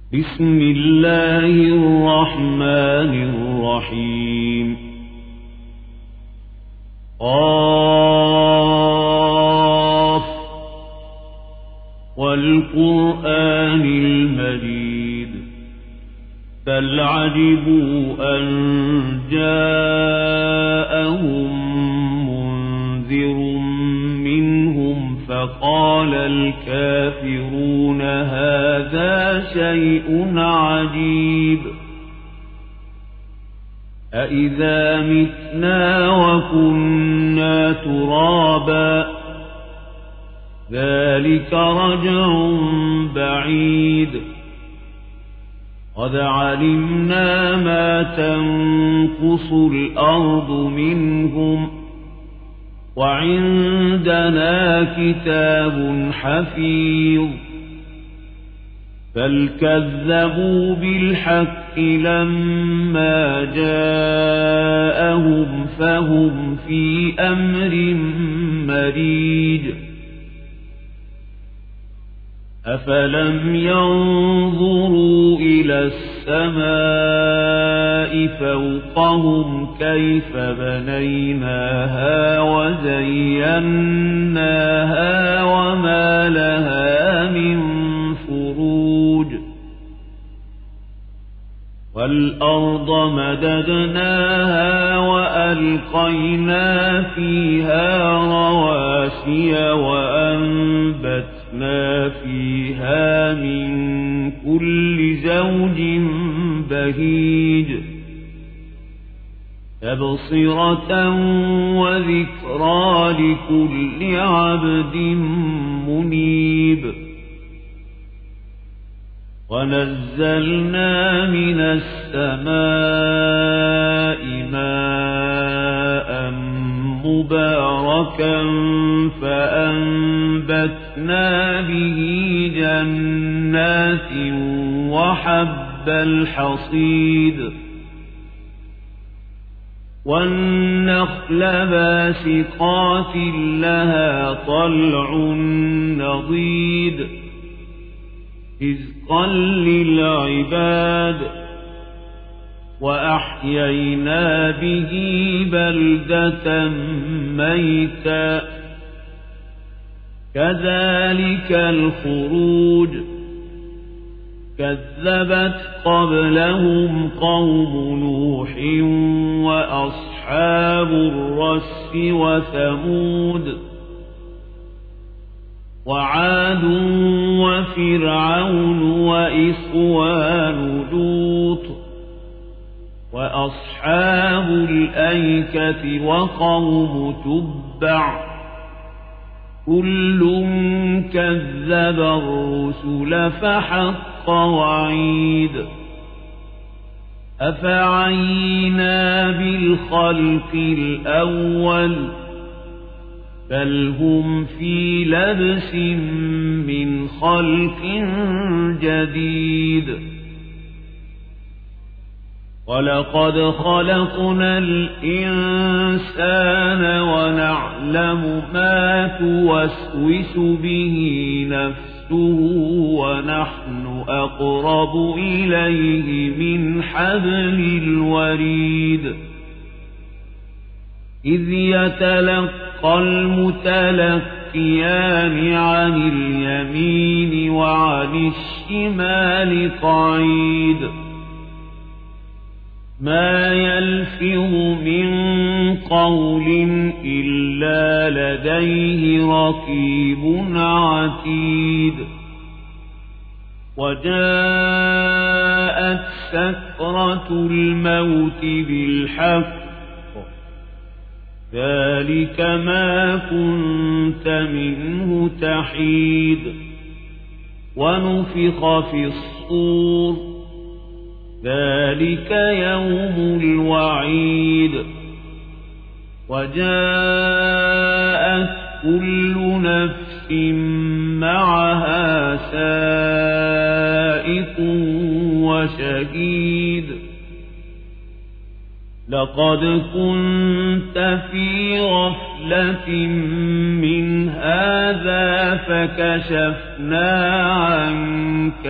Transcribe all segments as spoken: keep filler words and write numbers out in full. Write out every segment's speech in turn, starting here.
بسم الله الرحمن الرحيم قاف والقرآن المجيد بل عجبوا أن جاءهم منذر منهم فقال الكافرون هذا شيء عجيب أإذا متنا وكنا ترابا ذلك رجع بعيد قد علمنا ما تنقص الأرض منهم وعندنا كتاب حفيظ بل كذبوا بالحق لما جاءهم فهم في أمر مريج أفلم ينظروا إلى السماء فوقهم كيف بنيناها وزيناها وما لها من فروج والأرض مددناها وألقينا فيها رواسي وأنبتنا فيها من كل زوج بهيج تبصرة وذكرى لكل عبد منيب ونزلنا من السماء ماء مباركا فأنبتنا به جنات وحب الحصيد والنخل باسقات لها طلع نضيد رزقا للعباد وأحيينا به بلدة ميتا كذلك الخروج كذبت قبلهم قوم نوح وأصحاب الرس وثمود وعاد وفرعون وإخوان لوط وأصحاب الأيكة وقوم تبع كل كذب الرسل فحق وعيد أفعينا بالخلق الأول بل هم في لبس من خلق جديد ولقد خلقنا الإنسان ونعلم ما توسوس به نفسه ونحن أقرب إليه من حبل الوريد إذ يتلقى المتلقيان عن اليمين وعن الشمال قعيد ما يلفظ من قول إلا لديه رقيب عتيد وجاءت سكرة الموت بالحق ذلك ما كنت منه تحيد ونفخ في الصور ذلك يوم الوعيد وجاءت كل نفس معها سائق وشهيد لقد كنت في غفلة من هذا فكشفنا عنك عنك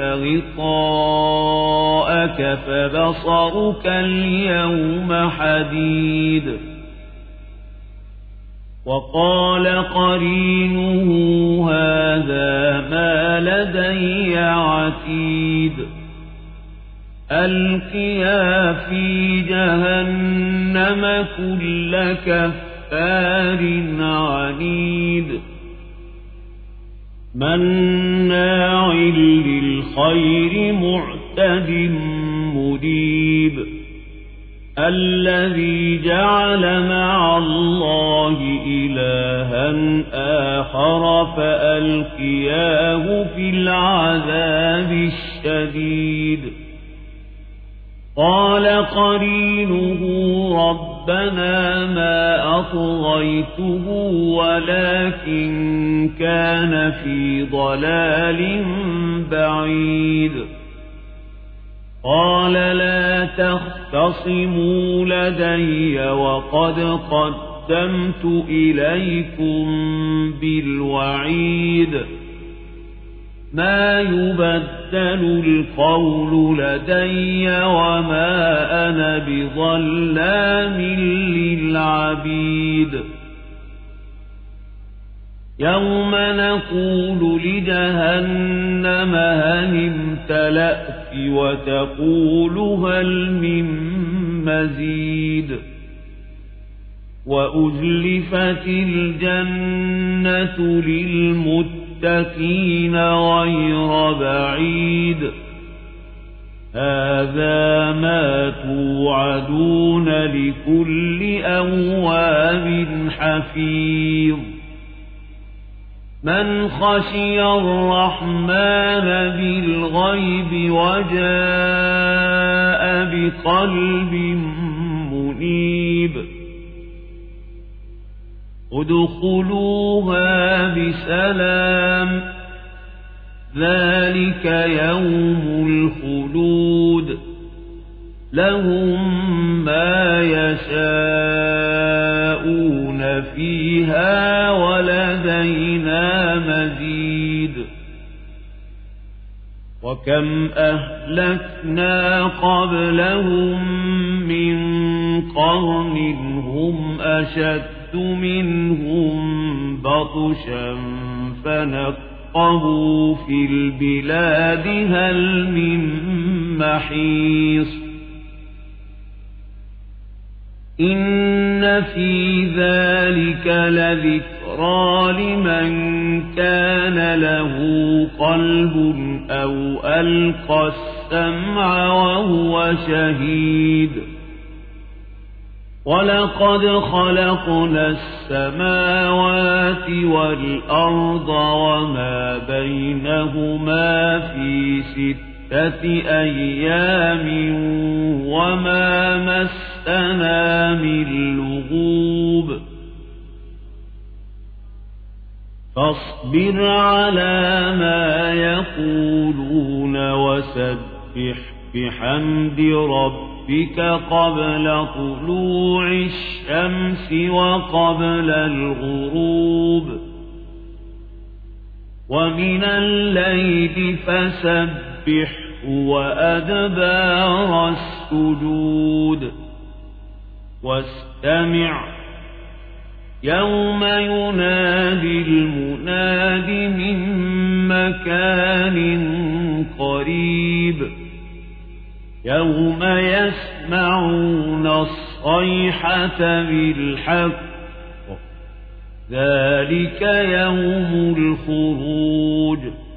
غطاءك فبصرك اليوم حديد وقال قرينه هذا ما لدي عتيد ألقيا في جهنم كل كفار عنيد مناع للخير معتد مريب الذي جعل مع الله إلها آخر فألقياه في العذاب الشديد قال قرينه ربنا ما أطغيته ولكن كان في ضلال بعيد قال لا تختصموا لدي وقد قدمت إليكم بالوعيد ما يبدل القول لدي وما أنا بظلام للعبيد يوم نقول لجهنم هل امتلأت وتقول هل من مزيد وأزلفت الجنة للمتقين غير بعيد هذا ما توعدون لكل أواب حفيظ من خشي الرحمن بالغيب وجاء بقلب منيب ادخلوها بسلام ذلك يوم الخلود لهم ما يشاءون فيها ولدينا مزيد وكم أهلكنا قبلهم من قرن هم أشد منهم بطشا فنقبوا في البلاد هل من محيص إن في ذلك لذكرى لمن كان له قلب أو ألقى السمع وهو شهيد ولقد خلقنا السماوات والأرض وما بينهما في ستة أيام وما مسنا من لغوب فاصبر على ما يقولون وسبح بحمد ربك قبل طلوع الشمس وقبل الغروب ومن الليل فسبحه وأدبار السجود واستمع يوم ينادي المناد من مكان قريب يوم يسمعون الصيحة بالحق ذلك يوم الخروج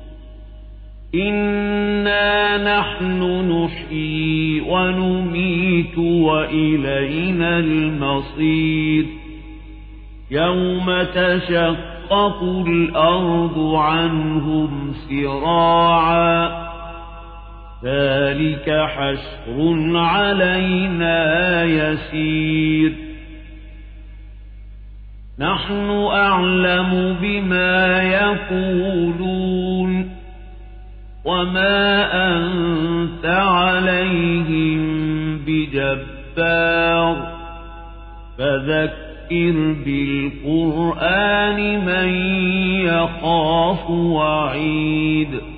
إنا نحن نحيي ونميت وإلينا المصير يوم تشقق الأرض عنهم سراعا ذلك حشر علينا يسير نحن أعلم بما يقولون وما أنت عليهم بجبار فذكر بالقرآن من يخاف وعيد